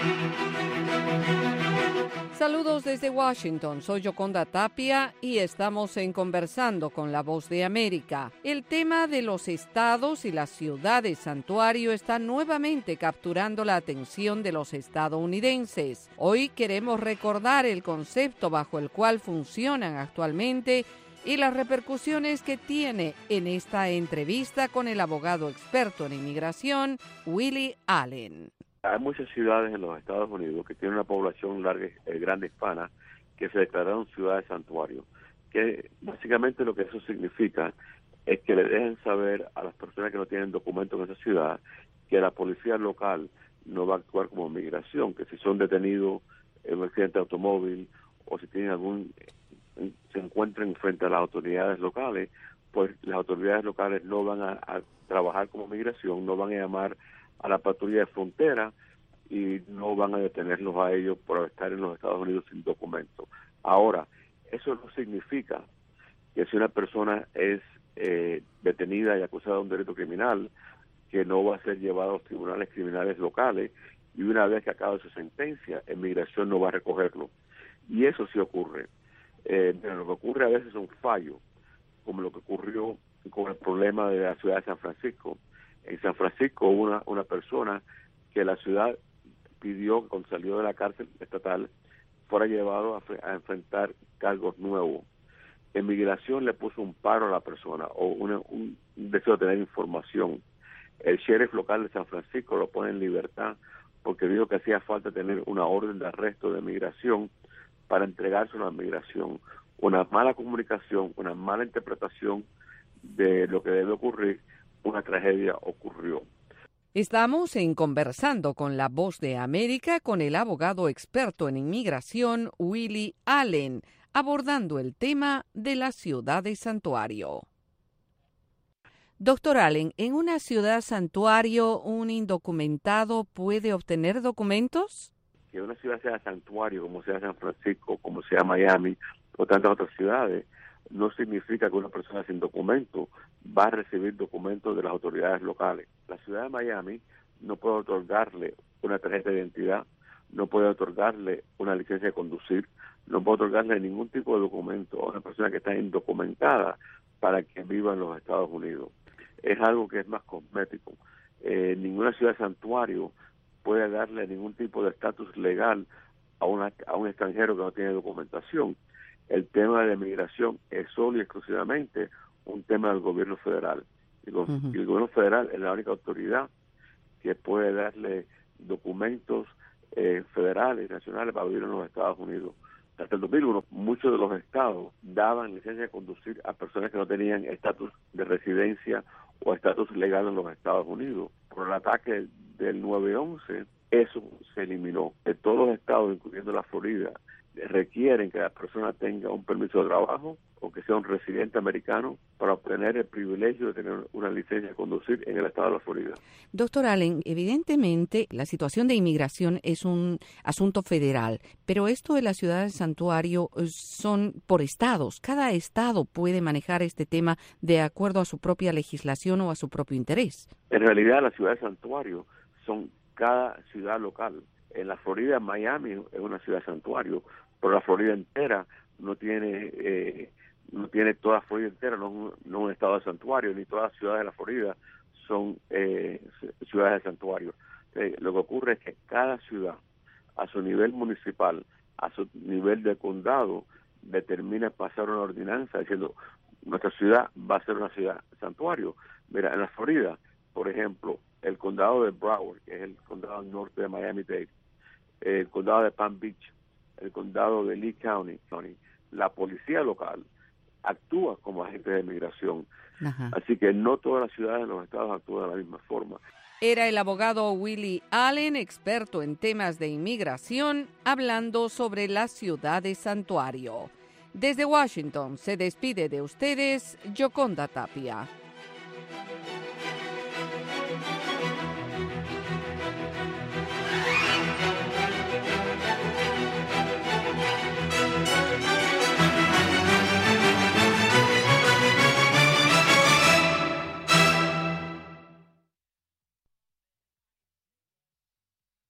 Saludos desde Washington, soy Yoconda Tapia y estamos en Conversando con la Voz de América. El tema de los estados y las ciudades santuario está nuevamente capturando la atención de los estadounidenses. Hoy queremos recordar el concepto bajo el cual funcionan actualmente y las repercusiones que tiene en esta entrevista con el abogado experto en inmigración, Willie Allen. Hay muchas ciudades en los Estados Unidos que tienen una población grande hispana que se declararon ciudades santuario, que básicamente lo que eso significa es que le dejen saber a las personas que no tienen documentos en esa ciudad que la policía local no va a actuar como migración, que si son detenidos en un accidente de automóvil o si tienen se encuentran frente a las autoridades locales, pues las autoridades locales no van a trabajar como migración, no van a llamar a la patrulla de frontera y no van a detenerlos a ellos por estar en los Estados Unidos sin documento. Ahora, eso no significa que si una persona es detenida y acusada de un delito criminal, que no va a ser llevada a los tribunales criminales locales y una vez que acabe su sentencia, inmigración no va a recogerlo. Y eso sí ocurre. Lo que ocurre a veces es un fallo, como lo que ocurrió con el problema de la ciudad de San Francisco. En San Francisco hubo una persona que la ciudad pidió que cuando salió de la cárcel estatal fuera llevado a enfrentar cargos nuevos. En migración le puso un paro a la persona o un deseo de tener información. El sheriff local de San Francisco lo pone en libertad porque dijo que hacía falta tener una orden de arresto de migración para entregarse a la migración. Una mala comunicación, una mala interpretación de lo que debe ocurrir, una tragedia ocurrió. Estamos en Conversando con la Voz de América con el abogado experto en inmigración, Willie Allen, abordando el tema de las ciudades santuario. Doctor Allen, ¿en una ciudad santuario un indocumentado puede obtener documentos? Que una ciudad sea santuario, como sea San Francisco, como sea Miami, o tantas otras ciudades, no significa que una persona sin documento va a recibir documentos de las autoridades locales. La ciudad de Miami no puede otorgarle una tarjeta de identidad, no puede otorgarle una licencia de conducir, no puede otorgarle ningún tipo de documento a una persona que está indocumentada para que viva en los Estados Unidos. Es algo que es más cosmético. Ninguna ciudad santuario puede darle ningún tipo de estatus legal a un extranjero que no tiene documentación. El tema de migración es solo y exclusivamente un tema del gobierno federal. Y el gobierno federal es la única autoridad que puede darle documentos federales, nacionales para vivir en los Estados Unidos. Hasta el 2001, muchos de los estados daban licencia de conducir a personas que no tenían estatus de residencia o estatus legal en los Estados Unidos. Por el ataque del 9/11, eso se eliminó. De todos los estados, incluyendo la Florida, requieren que la persona tenga un permiso de trabajo o que sea un residente americano para obtener el privilegio de tener una licencia de conducir en el estado de la Florida. Doctor Allen, evidentemente la situación de inmigración es un asunto federal, pero esto de las ciudades santuario son por estados. Cada estado puede manejar este tema de acuerdo a su propia legislación o a su propio interés. En realidad, las ciudades santuario son cada ciudad local. En la Florida, Miami es una ciudad santuario, pero la Florida entera no tiene toda la Florida entera, no un estado de santuario, ni todas las ciudades de la Florida son ciudades de santuario. Lo que ocurre es que cada ciudad, a su nivel municipal, a su nivel de condado, determina pasar una ordenanza diciendo nuestra ciudad va a ser una ciudad santuario. Mira, en la Florida, por ejemplo, el condado de Broward, que es el condado al norte de Miami-Dade, el condado de Palm Beach, el condado de Lee County, la policía local actúa como agente de migración. Ajá. Así que no todas las ciudades de los estados actúan de la misma forma. Era el abogado Willie Allen, experto en temas de inmigración, hablando sobre las ciudades santuario. Desde Washington se despide de ustedes Yoconda Tapia.